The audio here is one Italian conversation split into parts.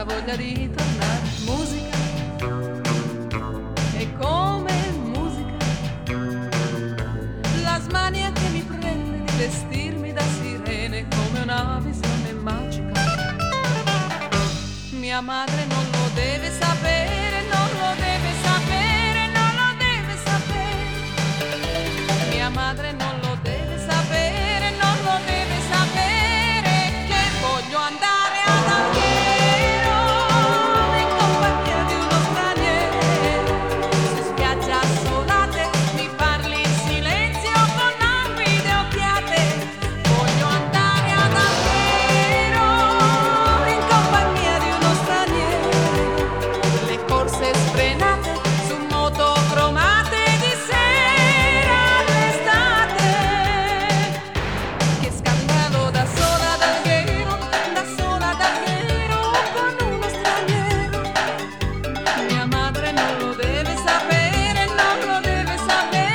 tanta voglia di tornare. Musica è come musica, la smania che mi prende di vestirmi da sirene, come una visione magica. Mia madre non lo deve sapere, non lo deve sapere, non lo deve sapere. Mia madre non lo deve sapere, non lo deve sapere, che voglio andare ad Alghero in compagnia di uno straniero. Su spiagge assolate mi parli in silenzio con languide occhiate. Voglio andare ad Alghero in compagnia di uno straniero. Le corse sfrenate su moto cromate di sera all'estate. Che scandalo, da sola ad Alghero, da sola ad Alghero con uno straniero. Mia madre non lo deve sapere, non lo deve sapere.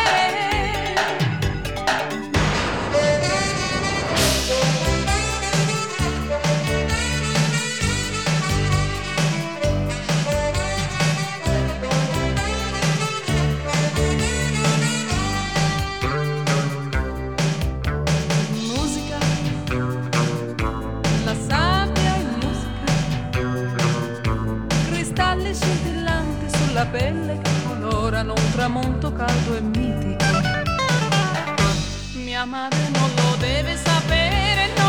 Musica, la sabbia è musica, cristalli scintillanti sulla pelle che colorano un tramonto caldo e mitico. Mia madre non lo deve sapere,